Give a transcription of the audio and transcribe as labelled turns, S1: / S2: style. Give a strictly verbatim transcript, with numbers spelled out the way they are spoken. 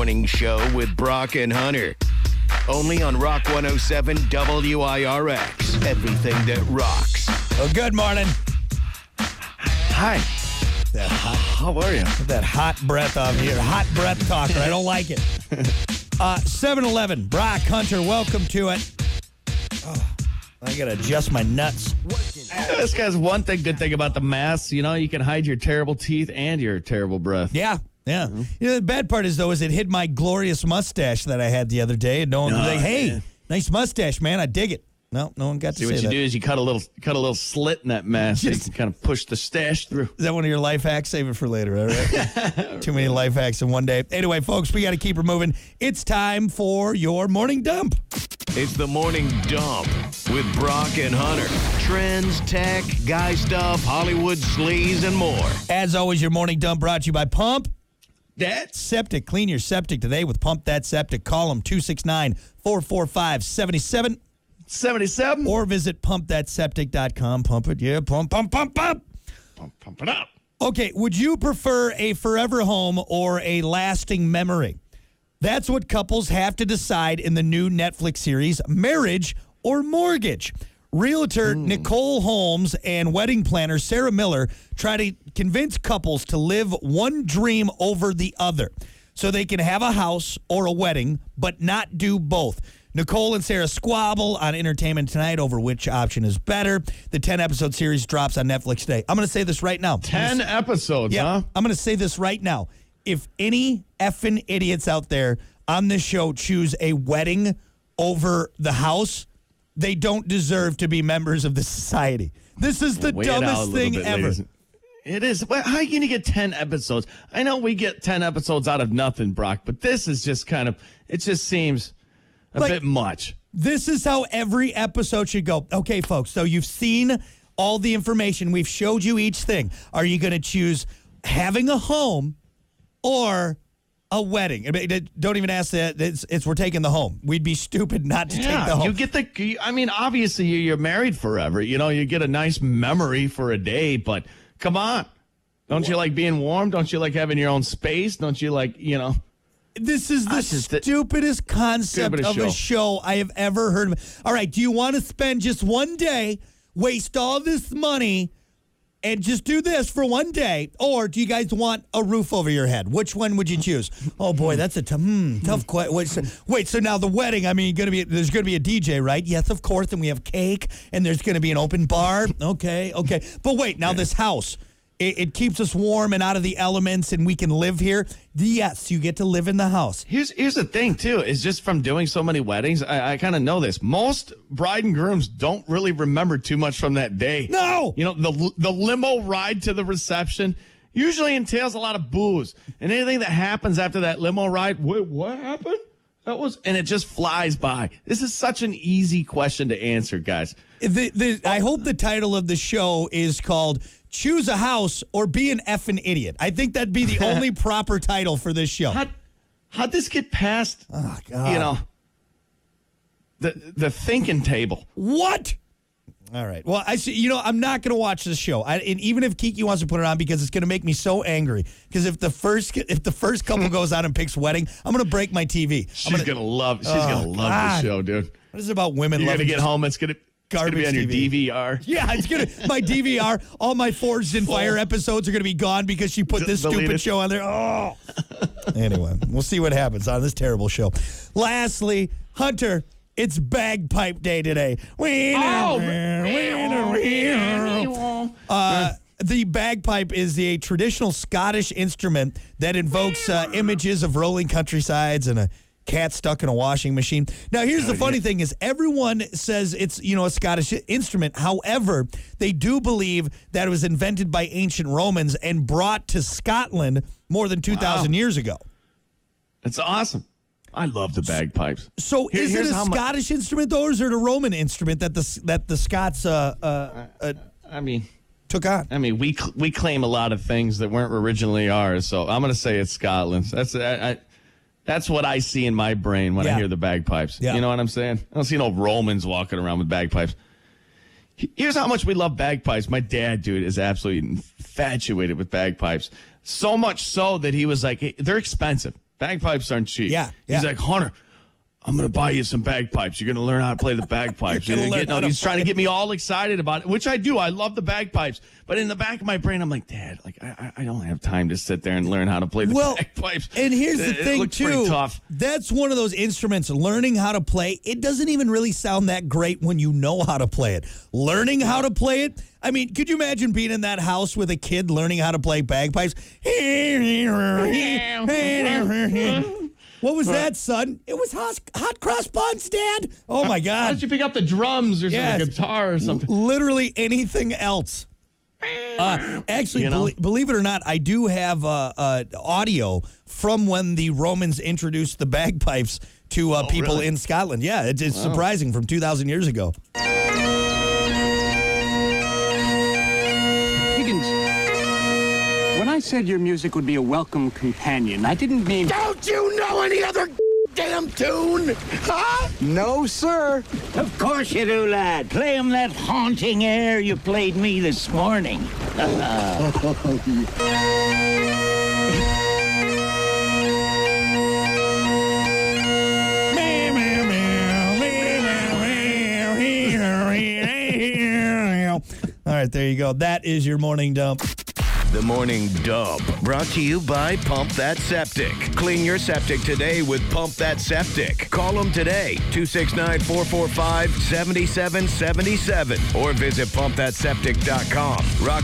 S1: Morning Show with Brock and Hunter. Only on Rock one oh seven W I R X. Everything that rocks.
S2: Well, good morning.
S3: Hi.
S2: That hot,
S3: How are you?
S2: that hot breath off here. Hot breath talker. I don't like it. Uh, seven eleven. Brock, Hunter, welcome to it. Oh, I got to adjust my nuts.
S3: This guy's one thing, good thing about the mask. You know, you can hide your terrible teeth and your terrible breath.
S2: Yeah. Yeah. Mm-hmm. You know, the bad part is, though, is it hid my glorious mustache that I had the other day. And no one was
S3: No,
S2: like, hey,
S3: yeah.
S2: nice mustache, man. I dig it. No, no one got to
S3: See
S2: say
S3: what you
S2: that.
S3: do is you cut a little, cut a little slit in that mask, so you
S2: Just-
S3: can kind of push the stash through.
S2: Is that one of your life hacks? Save it for later, all right? Too many life hacks in one day. Anyway, folks, we got to keep her moving. It's time for your morning dump.
S1: It's the Morning Dump with Brock and Hunter. Trends, tech, guy stuff, Hollywood sleaze, and more.
S2: As always, your morning dump brought to you by Pump
S3: That
S2: Septic. Clean your septic today with Pump That Septic. Call them two six nine, four four five, seven seven
S3: seventy-seven.
S2: or visit pump that septic dot com. Pump it, yeah, pump, pump, pump, pump.
S3: Pump, pump it up.
S2: Okay, would you prefer a forever home or a lasting memory? That's what couples have to decide in the new Netflix series, Marriage or Mortgage. Realtor
S3: Mm.
S2: Nicole Holmes and wedding planner Sarah Miller try to convince couples to live one dream over the other so they can have a house or a wedding, but not do both. Nicole and Sarah squabble on Entertainment Tonight over which option is better. The ten-episode series drops on Netflix today. I'm going to say this right now.
S3: Ten episodes,
S2: Yeah,
S3: huh?
S2: I'm going to say this right now. If any effing idiots out there on this show choose a wedding over the house, they don't deserve to be members of the society. This is the
S3: Wait it out a
S2: dumbest
S3: little
S2: thing
S3: bit,
S2: ever.
S3: ladies. It is. Well, how are you going to get ten episodes? I know we get ten episodes out of nothing, Brock, but this is just kind of, it just seems a
S2: Like-
S3: bit much.
S2: This is how every episode should go. Okay, folks, so you've seen all the information. We've showed you each thing. Are you going to choose having a home or a wedding? I mean, don't even ask that. It's, it's we're taking the home. We'd be stupid not to take the
S3: Yeah,
S2: home.
S3: you get the, I mean, obviously you- you're married forever. You know, you get a nice memory for a day, but come on. Don't you like being warm? Don't you like having your own space? Don't you like, you know?
S2: This is the
S3: That's just the-
S2: stupidest concept
S3: Stupidest
S2: of a
S3: show.
S2: show I have ever heard of. All right, do you want to spend just one day, waste all this money, and just do this for one day? Or do you guys want a roof over your head? Which one would you choose? Oh, boy, that's a t- hmm, tough question. Wait, so, wait, so now the wedding, I mean, gonna be there's going to be a D J, right? Yes, of course, and we have cake, and there's going to be an open bar. Okay, okay. But wait, now this house. It, it keeps us warm and out of the elements, and we can live here. Yes, you get to live in the house.
S3: Here's here's the thing too, is just from doing so many weddings, I, I kind of know this. Most bride and grooms don't really remember too much from that day.
S2: No!
S3: You know, the the limo ride to the reception usually entails a lot of booze. And anything that happens after that limo ride, wait, what happened? That was, and it just flies by. This is such an easy question to answer, guys.
S2: The, the, I hope the title of the show is called Choose a House or Be an Effing Idiot. I think that'd be the only proper title for this show.
S3: How how'd this get past,
S2: Oh, God.
S3: you know, the the thinking table?
S2: What? All right. Well, I see. You know, I'm not going to watch this show. I, and even if Kiki wants to put it on, because it's going to make me so angry. Because if the first if the first couple goes out and picks wedding, I'm going to break my T V.
S3: She's
S2: I'm
S3: gonna, love. She's
S2: Oh,
S3: gonna love
S2: God.
S3: the show, dude.
S2: What is it about women
S3: You're
S2: loving
S3: gonna get
S2: just
S3: home. It's gonna, it's gonna
S2: garbage
S3: be on your
S2: T V.
S3: D V R.
S2: Yeah, it's gonna my D V R. All my Forged in Fire episodes are gonna be gone because she put this
S3: Deleted.
S2: stupid show on there. Oh. Anyway, we'll see what happens on this terrible show. Lastly, Hunter, it's bagpipe day today. Uh, the bagpipe is a traditional Scottish instrument that invokes uh, images of rolling countrysides and a cat stuck in a washing machine. Now, here's the funny thing is everyone says it's, you know, a Scottish instrument. However, they do believe that it was invented by ancient Romans and brought to Scotland more than two thousand years ago.
S3: It's awesome. I love the bagpipes.
S2: So
S3: Here-
S2: is it
S3: here's
S2: a
S3: how mu-
S2: Scottish instrument, though, or is it a Roman instrument that the that the Scots uh, uh, uh,
S3: I mean,
S2: took on?
S3: I mean, we cl- we claim a lot of things that weren't originally ours. So I'm gonna say it's Scotland. That's I, I, that's what I see in my brain when
S2: Yeah.
S3: I hear the bagpipes.
S2: Yeah.
S3: You know what I'm saying? I don't see no Romans walking around with bagpipes. Here's how much we love bagpipes. My dad, dude, is absolutely infatuated with bagpipes. So much so that he was like, hey, they're expensive. Bagpipes aren't cheap.
S2: Yeah,
S3: He's
S2: yeah.
S3: like, Hunter, I'm going to buy you some bagpipes. You're going to learn how to play the bagpipes.
S2: You're gonna
S3: And
S2: learn
S3: get- no,
S2: how to
S3: he's trying to
S2: play.
S3: get me all excited about it, which I do. I love the bagpipes. But in the back of my brain, I'm like, Dad, like I, I don't have time to sit there and learn how to play the
S2: Well,
S3: bagpipes.
S2: and here's the
S3: It- it
S2: thing,
S3: looks
S2: too.
S3: pretty tough.
S2: That's one of those instruments, learning how to play, it doesn't even really sound that great when you know how to play it. Learning how to play it, I mean, could you imagine being in that house with a kid learning how to play bagpipes? What was that, son? It was hot, hot cross buns, Dad. Oh, my
S3: Why
S2: God.
S3: don't you pick up the drums or
S2: Yes.
S3: some guitar or something?
S2: Literally anything else. Uh, actually,
S3: You know?
S2: belie- believe it or not, I do have uh, uh, audio from when the Romans introduced the bagpipes to uh,
S3: Oh,
S2: people
S3: really?
S2: in Scotland. Yeah, it's, it's surprising from two thousand years ago.
S4: Higgins, when I said your music would be a welcome companion, I didn't mean...
S5: Don't you know any other damn tune? Huh?
S4: No, sir.
S6: Of course you do, lad. Play him that haunting air you played me this morning.
S2: All right, there you go. That is your morning dump.
S1: The Morning Dump, brought to you by Pump That Septic. Clean your septic today with Pump That Septic. Call them today, two six nine, four four five, seven seven seven seven, or visit pump that septic dot com. Rock